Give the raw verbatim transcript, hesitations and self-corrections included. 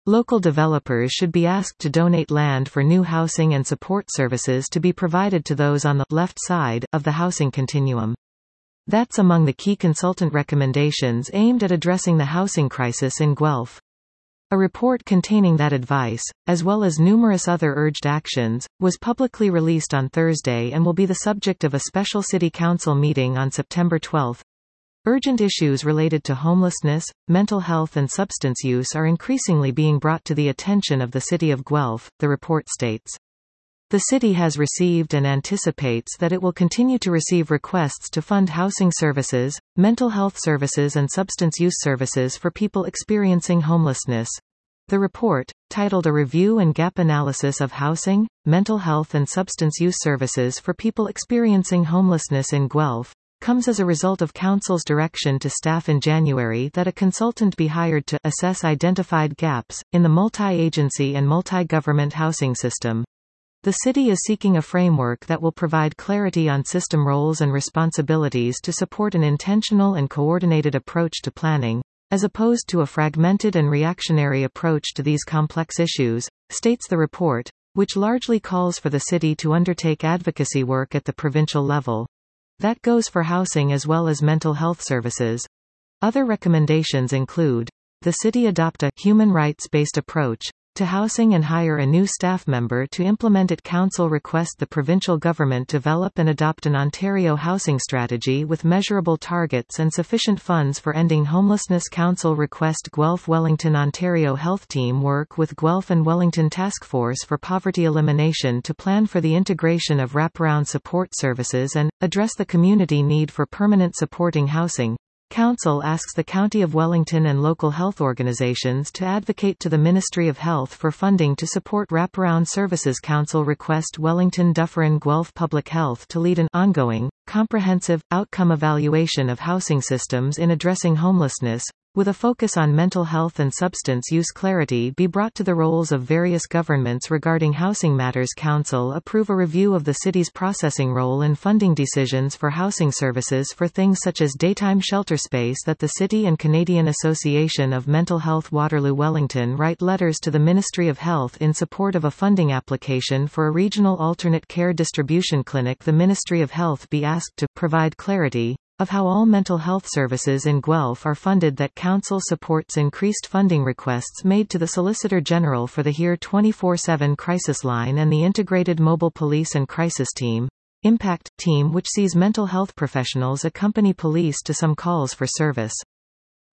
Local developers should be asked to donate land for new housing and support services to be provided to those on the left side of the housing continuum. That's among the key consultant recommendations aimed at addressing the housing crisis in Guelph. A report containing that advice, as well as numerous other urged actions, was publicly released on Thursday and will be the subject of a special City Council meeting on September twelfth. Urgent issues related to homelessness, mental health and substance use are increasingly being brought to the attention of the City of Guelph, the report states. The city has received and anticipates that it will continue to receive requests to fund housing services, mental health services and substance use services for people experiencing homelessness. The report, titled A Review and Gap Analysis of Housing, Mental Health and Substance Use Services for People Experiencing Homelessness in Guelph, comes as a result of Council's direction to staff in January that a consultant be hired to assess identified gaps in the multi-agency and multi-government housing system. The city is seeking a framework that will provide clarity on system roles and responsibilities to support an intentional and coordinated approach to planning, as opposed to a fragmented and reactionary approach to these complex issues, states the report, which largely calls for the city to undertake advocacy work at the provincial level. That goes for housing as well as mental health services. Other recommendations include, the city adopt a human rights-based approach to housing and hire a new staff member to implement it. Council request the provincial government develop and adopt an Ontario housing strategy with measurable targets and sufficient funds for ending homelessness. Council request Guelph Wellington Ontario Health Team work with Guelph and Wellington Task Force for Poverty Elimination to plan for the integration of wraparound support services and address the community need for permanent supporting housing. Council asks the County of Wellington and local health organizations to advocate to the Ministry of Health for funding to support wraparound services. Council request Wellington Dufferin Guelph Public Health to lead an ongoing, comprehensive, outcome evaluation of housing systems in addressing homelessness, with a focus on mental health and substance use. Clarity be brought to the roles of various governments regarding housing matters. Council approve a review of the city's processing role in funding decisions for housing services for things such as daytime shelter space. That the City and Canadian Association of Mental Health Waterloo Wellington write letters to the Ministry of Health in support of a funding application for a regional alternate care distribution clinic. The Ministry of Health be asked to provide clarity of how all mental health services in Guelph are funded. That Council supports increased funding requests made to the Solicitor General for the H E R E twenty-four seven Crisis Line and the Integrated Mobile Police and Crisis Team Impact team, which sees mental health professionals accompany police to some calls for service.